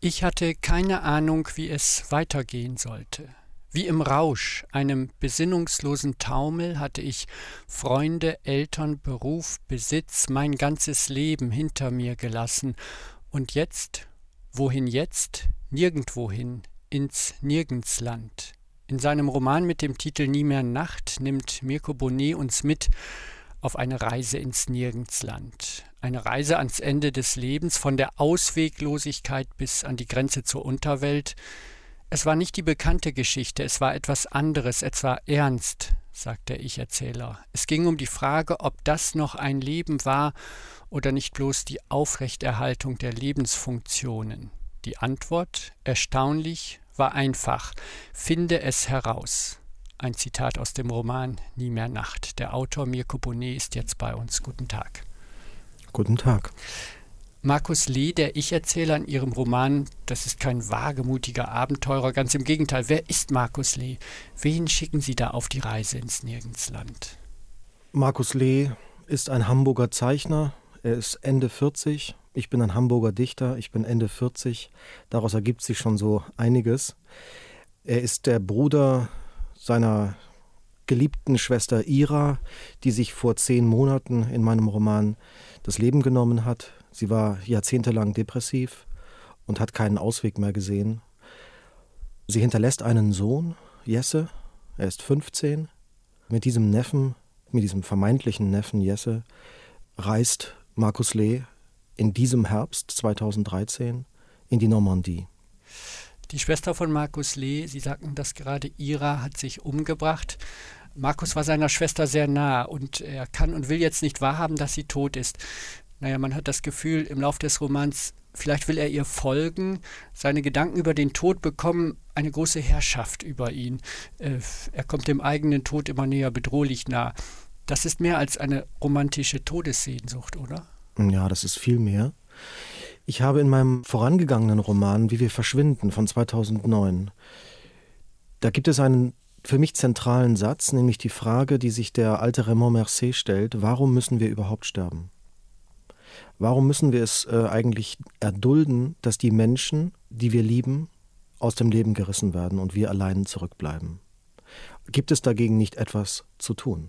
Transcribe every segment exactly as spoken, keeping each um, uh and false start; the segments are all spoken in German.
Ich hatte keine Ahnung, wie es weitergehen sollte. Wie im Rausch, einem besinnungslosen Taumel, hatte ich Freunde, Eltern, Beruf, Besitz, mein ganzes Leben hinter mir gelassen. Und jetzt? Wohin jetzt? Nirgendwohin, ins Nirgendsland. In seinem Roman mit dem Titel Nie mehr Nacht nimmt Mirko Bonet uns mit auf eine Reise ins Nirgendsland. Eine Reise ans Ende des Lebens, von der Ausweglosigkeit bis an die Grenze zur Unterwelt. Es war nicht die bekannte Geschichte, es war etwas anderes, es war ernst, sagt der Ich-Erzähler. Es ging um die Frage, ob das noch ein Leben war oder nicht bloß die Aufrechterhaltung der Lebensfunktionen. Die Antwort, erstaunlich, war einfach. Finde es heraus. Ein Zitat aus dem Roman Nie mehr Nacht. Der Autor Mirko Bonet ist jetzt bei uns. Guten Tag. Guten Tag. Markus Lee, der Ich-Erzähler in Ihrem Roman, das ist kein wagemutiger Abenteurer, ganz im Gegenteil. Wer ist Markus Lee? Wen schicken Sie da auf die Reise ins Nirgendsland? Markus Lee ist ein Hamburger Zeichner. Er ist Ende vierzig. Ich bin ein Hamburger Dichter. Ich bin Ende vierzig. Daraus ergibt sich schon so einiges. Er ist der Bruder seiner geliebten Schwester Ira, die sich vor zehn Monaten in meinem Roman das Leben genommen hat. Sie war jahrzehntelang depressiv und hat keinen Ausweg mehr gesehen. Sie hinterlässt einen Sohn, Jesse, er ist fünfzehn. Mit diesem Neffen, mit diesem vermeintlichen Neffen Jesse, reist Markus Lee in diesem Herbst zweitausenddreizehn in die Normandie. Die Schwester von Markus Lee, Sie sagten das gerade, Ira hat sich umgebracht. Markus war seiner Schwester sehr nah und er kann und will jetzt nicht wahrhaben, dass sie tot ist. Naja, man hat das Gefühl im Lauf des Romans, vielleicht will er ihr folgen. Seine Gedanken über den Tod bekommen eine große Herrschaft über ihn. Äh, er kommt dem eigenen Tod immer näher, bedrohlich nah. Das ist mehr als eine romantische Todessehnsucht, oder? Ja, das ist viel mehr. Ich habe in meinem vorangegangenen Roman Wie wir verschwinden von zweitausendneun, da gibt es einen für mich zentralen Satz, nämlich die Frage, die sich der alte Raymond Mercier stellt: Warum müssen wir überhaupt sterben? Warum müssen wir es äh, eigentlich erdulden, dass die Menschen, die wir lieben, aus dem Leben gerissen werden und wir allein zurückbleiben? Gibt es dagegen nicht etwas zu tun?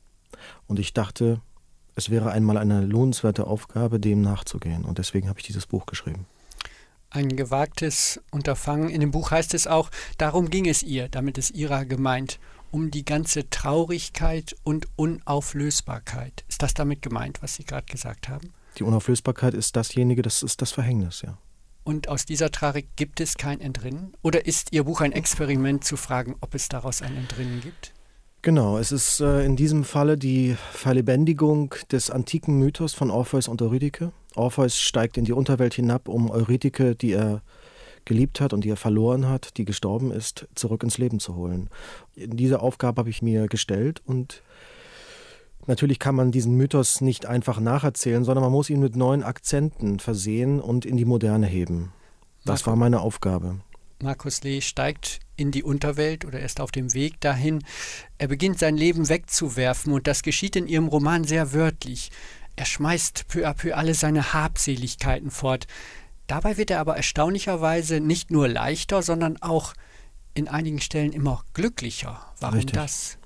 Und ich dachte, es wäre einmal eine lohnenswerte Aufgabe, dem nachzugehen. Und deswegen habe ich dieses Buch geschrieben. Ein gewagtes Unterfangen. In dem Buch heißt es auch, darum ging es ihr, damit ist Ira gemeint, um die ganze Traurigkeit und Unauflösbarkeit. Ist das damit gemeint, was Sie gerade gesagt haben? Die Unauflösbarkeit ist dasjenige, das ist das Verhängnis, ja. Und aus dieser Tragik gibt es kein Entrinnen? Oder ist Ihr Buch ein Experiment zu fragen, ob es daraus ein Entrinnen gibt? Genau, es ist äh, in diesem Falle die Verlebendigung des antiken Mythos von Orpheus und Eurydike. Orpheus steigt in die Unterwelt hinab, um Eurydike, die er geliebt hat und die er verloren hat, die gestorben ist, zurück ins Leben zu holen. Diese Aufgabe habe ich mir gestellt und natürlich kann man diesen Mythos nicht einfach nacherzählen, sondern man muss ihn mit neuen Akzenten versehen und in die Moderne heben. Das war meine Aufgabe. Markus Lee steigt in die Unterwelt oder er ist auf dem Weg dahin. Er beginnt sein Leben wegzuwerfen und das geschieht in Ihrem Roman sehr wörtlich. Er schmeißt peu à peu alle seine Habseligkeiten fort. Dabei wird er aber erstaunlicherweise nicht nur leichter, sondern auch in einigen Stellen immer glücklicher. Warum Richtig. Das?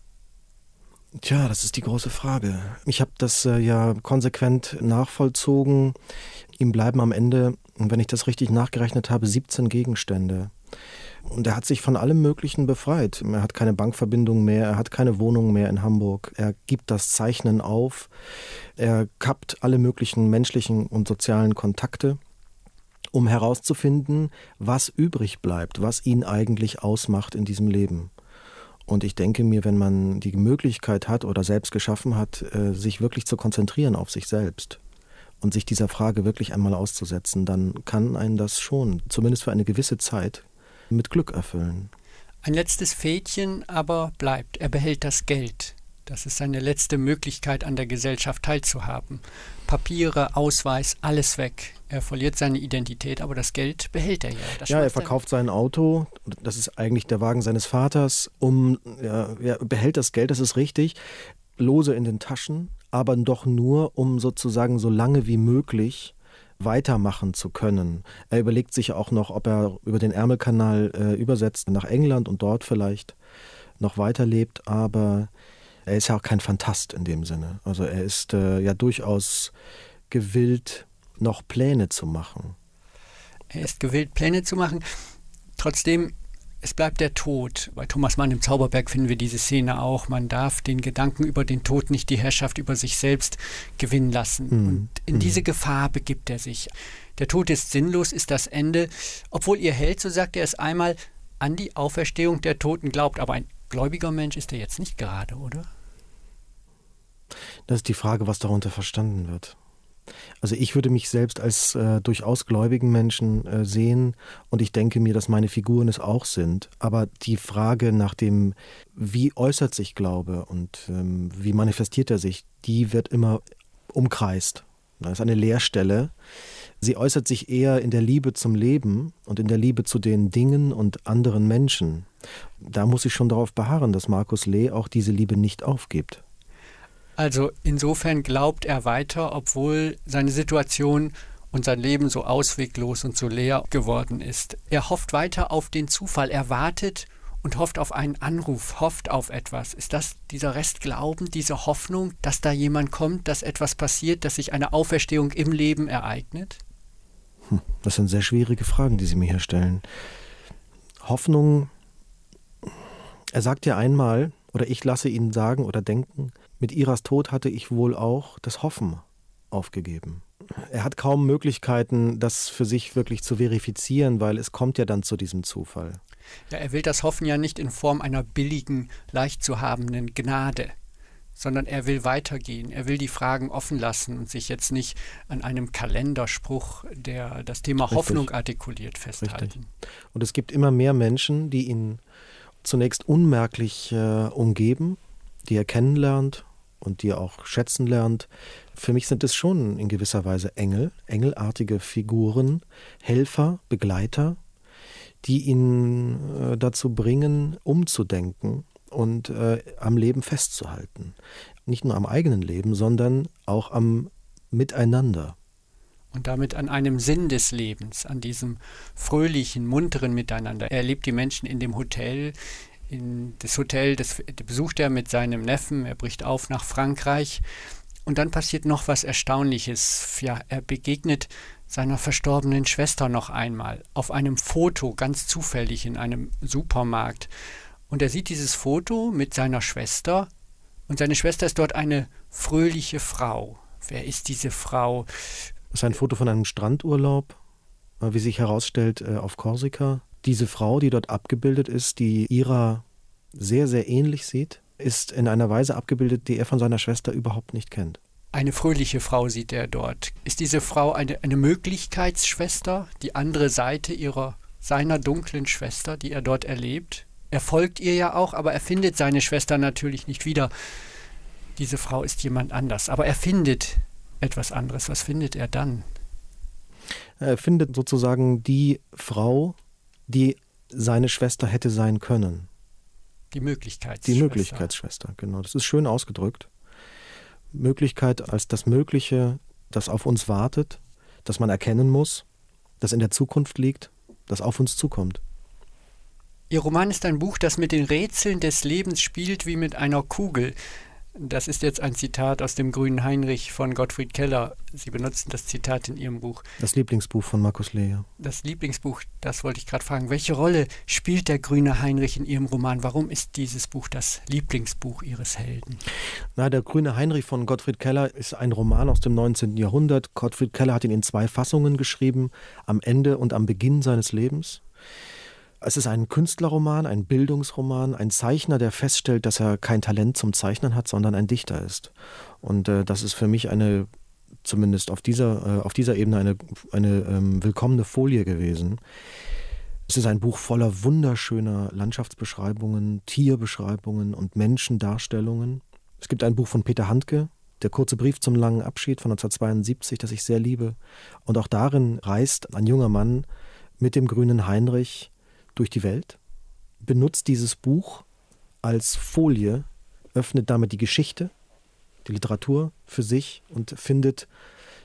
Tja, das ist die große Frage. Ich habe das äh, ja konsequent nachvollzogen. Ihm bleiben am Ende, wenn ich das richtig nachgerechnet habe, siebzehn Gegenstände. Und er hat sich von allem Möglichen befreit. Er hat keine Bankverbindung mehr, er hat keine Wohnung mehr in Hamburg. Er gibt das Zeichnen auf. Er kappt alle möglichen menschlichen und sozialen Kontakte, um herauszufinden, was übrig bleibt, was ihn eigentlich ausmacht in diesem Leben. Und ich denke mir, wenn man die Möglichkeit hat oder selbst geschaffen hat, sich wirklich zu konzentrieren auf sich selbst und sich dieser Frage wirklich einmal auszusetzen, dann kann einen das schon, zumindest für eine gewisse Zeit, mit Glück erfüllen. Ein letztes Fädchen aber bleibt. Er behält das Geld. Das ist seine letzte Möglichkeit, an der Gesellschaft teilzuhaben. Papiere, Ausweis, alles weg. Er verliert seine Identität, aber das Geld behält er ja. Das ja, er verkauft sein Auto, das ist eigentlich der Wagen seines Vaters, um, ja, er behält das Geld, das ist richtig, lose in den Taschen, aber doch nur, um sozusagen so lange wie möglich weitermachen zu können. Er überlegt sich auch noch, ob er über den Ärmelkanal äh, übersetzt nach England und dort vielleicht noch weiterlebt, aber er ist ja auch kein Phantast in dem Sinne. Also er ist äh, ja durchaus gewillt, noch Pläne zu machen. Er ist gewillt, Pläne zu machen. Trotzdem, es bleibt der Tod. Bei Thomas Mann im Zauberberg finden wir diese Szene auch. Man darf den Gedanken über den Tod nicht die Herrschaft über sich selbst gewinnen lassen. Mm. Und in mm. diese Gefahr begibt er sich. Der Tod ist sinnlos, ist das Ende. Obwohl ihr Held, so sagt er es einmal, an die Auferstehung der Toten glaubt. Aber ein gläubiger Mensch ist er jetzt nicht gerade, oder? Das ist die Frage, was darunter verstanden wird. Also ich würde mich selbst als äh, durchaus gläubigen Menschen äh, sehen und ich denke mir, dass meine Figuren es auch sind. Aber die Frage nach dem, wie äußert sich Glaube und ähm, wie manifestiert er sich, die wird immer umkreist. Das ist eine Leerstelle. Sie äußert sich eher in der Liebe zum Leben und in der Liebe zu den Dingen und anderen Menschen. Da muss ich schon darauf beharren, dass Markus Lee auch diese Liebe nicht aufgibt. Also insofern glaubt er weiter, obwohl seine Situation und sein Leben so ausweglos und so leer geworden ist. Er hofft weiter auf den Zufall, er wartet und hofft auf einen Anruf, hofft auf etwas. Ist das dieser Restglauben, diese Hoffnung, dass da jemand kommt, dass etwas passiert, dass sich eine Auferstehung im Leben ereignet? Hm, das sind sehr schwierige Fragen, die Sie mir hier stellen. Hoffnung, er sagt ja einmal, oder ich lasse ihn sagen oder denken, mit Iras Tod hatte ich wohl auch das Hoffen aufgegeben. Er hat kaum Möglichkeiten, das für sich wirklich zu verifizieren, weil es kommt ja dann zu diesem Zufall. Ja, er will das Hoffen ja nicht in Form einer billigen, leicht zu habenden Gnade, sondern er will weitergehen. Er will die Fragen offen lassen und sich jetzt nicht an einem Kalenderspruch, der das Thema Richtig. Hoffnung artikuliert, festhalten. Richtig. Und es gibt immer mehr Menschen, die ihn zunächst unmerklich äh, umgeben, die er kennenlernt und die er auch schätzen lernt. Für mich sind es schon in gewisser Weise Engel, engelartige Figuren, Helfer, Begleiter, die ihn äh, dazu bringen, umzudenken und äh, am Leben festzuhalten. Nicht nur am eigenen Leben, sondern auch am Miteinander. Und damit an einem Sinn des Lebens, an diesem fröhlichen, munteren Miteinander. Er erlebt die Menschen in dem Hotel, in das Hotel, das besucht er mit seinem Neffen, er bricht auf nach Frankreich und dann passiert noch was Erstaunliches. Ja, er begegnet seiner verstorbenen Schwester noch einmal auf einem Foto, ganz zufällig in einem Supermarkt. Und er sieht dieses Foto mit seiner Schwester und seine Schwester ist dort eine fröhliche Frau. Wer ist diese Frau? Das ist ein Foto von einem Strandurlaub, wie sich herausstellt, auf Korsika. Diese Frau, die dort abgebildet ist, die Ira sehr, sehr ähnlich sieht, ist in einer Weise abgebildet, die er von seiner Schwester überhaupt nicht kennt. Eine fröhliche Frau sieht er dort. Ist diese Frau eine, eine Möglichkeitsschwester, die andere Seite ihrer, seiner dunklen Schwester, die er dort erlebt? Er folgt ihr ja auch, aber er findet seine Schwester natürlich nicht wieder. Diese Frau ist jemand anders, aber er findet etwas anderes. Was findet er dann? Er findet sozusagen die Frau, die seine Schwester hätte sein können. Die Möglichkeitsschwester. Die Möglichkeitsschwester, genau. Das ist schön ausgedrückt. Möglichkeit als das Mögliche, das auf uns wartet, das man erkennen muss, das in der Zukunft liegt, das auf uns zukommt. Ihr Roman ist ein Buch, das mit den Rätseln des Lebens spielt wie mit einer Kugel. Das ist jetzt ein Zitat aus dem Grünen Heinrich von Gottfried Keller. Sie benutzen das Zitat in Ihrem Buch. Das Lieblingsbuch von Markus Lee. Das Lieblingsbuch, das wollte ich gerade fragen. Welche Rolle spielt der Grüne Heinrich in Ihrem Roman? Warum ist dieses Buch das Lieblingsbuch Ihres Helden? Na, der Grüne Heinrich von Gottfried Keller ist ein Roman aus dem neunzehnten Jahrhundert. Gottfried Keller hat ihn in zwei Fassungen geschrieben, am Ende und am Beginn seines Lebens. Es ist ein Künstlerroman, ein Bildungsroman, ein Zeichner, der feststellt, dass er kein Talent zum Zeichnen hat, sondern ein Dichter ist. Und äh, das ist für mich eine, zumindest auf dieser, äh, auf dieser Ebene, eine, eine ähm, willkommene Folie gewesen. Es ist ein Buch voller wunderschöner Landschaftsbeschreibungen, Tierbeschreibungen und Menschendarstellungen. Es gibt ein Buch von Peter Handke, Der kurze Brief zum langen Abschied von neunzehnhundertzweiundsiebzig, das ich sehr liebe. Und auch darin reist ein junger Mann mit dem Grünen Heinrich durch die Welt, benutzt dieses Buch als Folie, öffnet damit die Geschichte, die Literatur für sich und findet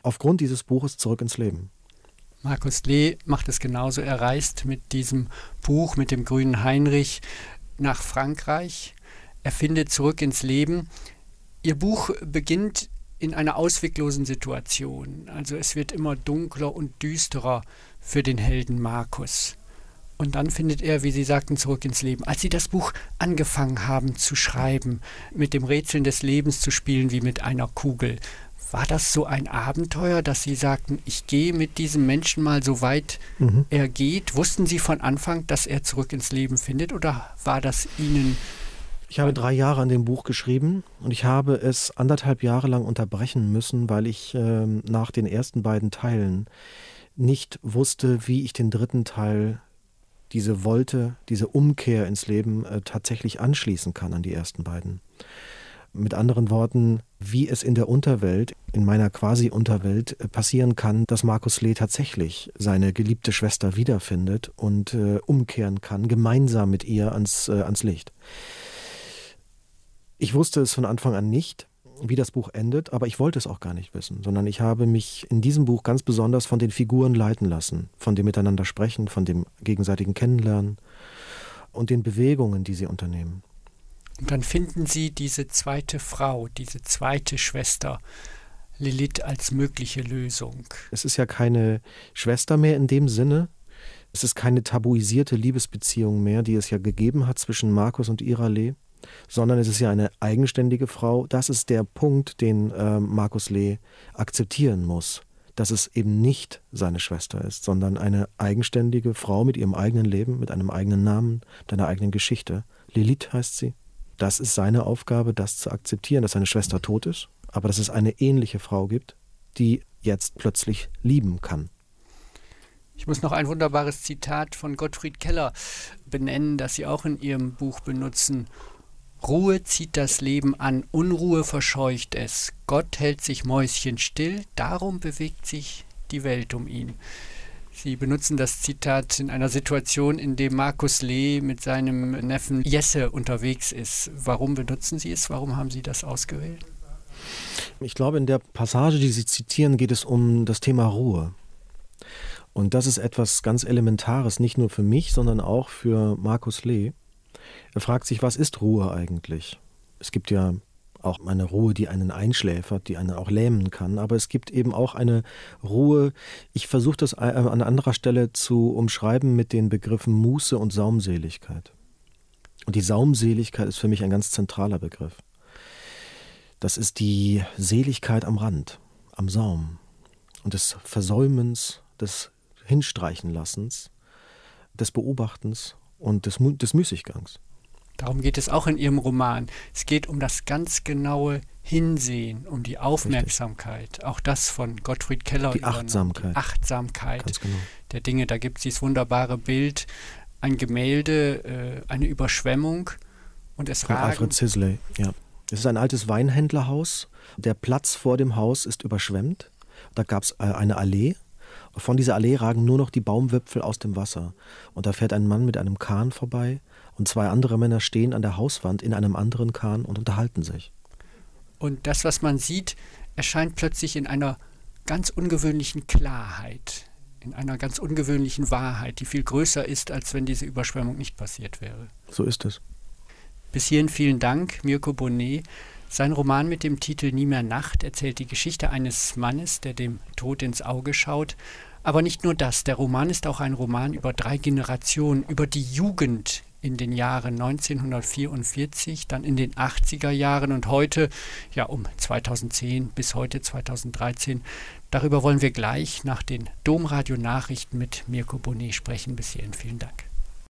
aufgrund dieses Buches zurück ins Leben. Markus Lee macht es genauso. Er reist mit diesem Buch, mit dem grünen Heinrich, nach Frankreich. Er findet zurück ins Leben. Ihr Buch beginnt in einer ausweglosen Situation. Also es wird immer dunkler und düsterer für den Helden Markus. Und dann findet er, wie Sie sagten, zurück ins Leben. Als Sie das Buch angefangen haben zu schreiben, mit dem Rätseln des Lebens zu spielen wie mit einer Kugel, war das so ein Abenteuer, dass Sie sagten, ich gehe mit diesem Menschen mal so weit mhm. er geht? Wussten Sie von Anfang, dass er zurück ins Leben findet, oder war das Ihnen... Ich habe drei Jahre an dem Buch geschrieben und ich habe es anderthalb Jahre lang unterbrechen müssen, weil ich äh, nach den ersten beiden Teilen nicht wusste, wie ich den dritten Teil, diese Wolte, diese Umkehr ins Leben äh, tatsächlich anschließen kann an die ersten beiden. Mit anderen Worten, wie es in der Unterwelt, in meiner Quasi-Unterwelt äh, passieren kann, dass Markus Lee tatsächlich seine geliebte Schwester wiederfindet und äh, umkehren kann, gemeinsam mit ihr ans, äh, ans Licht. Ich wusste es von Anfang an nicht, wie das Buch endet, aber ich wollte es auch gar nicht wissen, sondern ich habe mich in diesem Buch ganz besonders von den Figuren leiten lassen, von dem Miteinander sprechen, von dem gegenseitigen Kennenlernen und den Bewegungen, die sie unternehmen. Und dann finden Sie diese zweite Frau, diese zweite Schwester, Lilith, als mögliche Lösung. Es ist ja keine Schwester mehr in dem Sinne. Es ist keine tabuisierte Liebesbeziehung mehr, die es ja gegeben hat zwischen Markus und Ira Lee, sondern es ist ja eine eigenständige Frau. Das ist der Punkt, den äh, Markus Lee akzeptieren muss, dass es eben nicht seine Schwester ist, sondern eine eigenständige Frau mit ihrem eigenen Leben, mit einem eigenen Namen, mit einer eigenen Geschichte. Lilith heißt sie. Das ist seine Aufgabe, das zu akzeptieren, dass seine Schwester tot ist, aber dass es eine ähnliche Frau gibt, die jetzt plötzlich lieben kann. Ich muss noch ein wunderbares Zitat von Gottfried Keller benennen, das Sie auch in Ihrem Buch benutzen. Ruhe zieht das Leben an, Unruhe verscheucht es. Gott hält sich mäuschenstill, darum bewegt sich die Welt um ihn. Sie benutzen das Zitat in einer Situation, in der Markus Lee mit seinem Neffen Jesse unterwegs ist. Warum benutzen Sie es? Warum haben Sie das ausgewählt? Ich glaube, in der Passage, die Sie zitieren, geht es um das Thema Ruhe. Und das ist etwas ganz Elementares, nicht nur für mich, sondern auch für Markus Lee. Er fragt sich, was ist Ruhe eigentlich? Es gibt ja auch eine Ruhe, die einen einschläfert, die einen auch lähmen kann, aber es gibt eben auch eine Ruhe, ich versuche das an anderer Stelle zu umschreiben mit den Begriffen Muße und Saumseligkeit. Und die Saumseligkeit ist für mich ein ganz zentraler Begriff. Das ist die Seligkeit am Rand, am Saum und des Versäumens, des Hinstreichenlassens, des Beobachtens und des, des Müßiggangs. Darum geht es auch in Ihrem Roman. Es geht um das ganz genaue Hinsehen, um die Aufmerksamkeit. Richtig. Auch das von Gottfried Keller. Die Achtsamkeit. Die Achtsamkeit ganz genau. Der Dinge. Da gibt es dieses wunderbare Bild, ein Gemälde, äh, eine Überschwemmung und es von ragen... Alfred Sisley, ja. Es ist ein altes Weinhändlerhaus. Der Platz vor dem Haus ist überschwemmt. Da gab es äh, eine Allee. Von dieser Allee ragen nur noch die Baumwipfel aus dem Wasser. Und da fährt ein Mann mit einem Kahn vorbei und zwei andere Männer stehen an der Hauswand in einem anderen Kahn und unterhalten sich. Und das, was man sieht, erscheint plötzlich in einer ganz ungewöhnlichen Klarheit, in einer ganz ungewöhnlichen Wahrheit, die viel größer ist, als wenn diese Überschwemmung nicht passiert wäre. So ist es. Bis hierhin vielen Dank, Mirko Bonnet. Sein Roman mit dem Titel Nie mehr Nacht erzählt die Geschichte eines Mannes, der dem Tod ins Auge schaut. Aber nicht nur das, der Roman ist auch ein Roman über drei Generationen, über die Jugend in den Jahren neunzehnhundertvierundvierzig, dann in den achtziger Jahren und heute, ja um zweitausendzehn bis heute zweitausenddreizehn. Darüber wollen wir gleich nach den Domradio-Nachrichten mit Mirko Bonnet sprechen. Bis hierhin vielen Dank.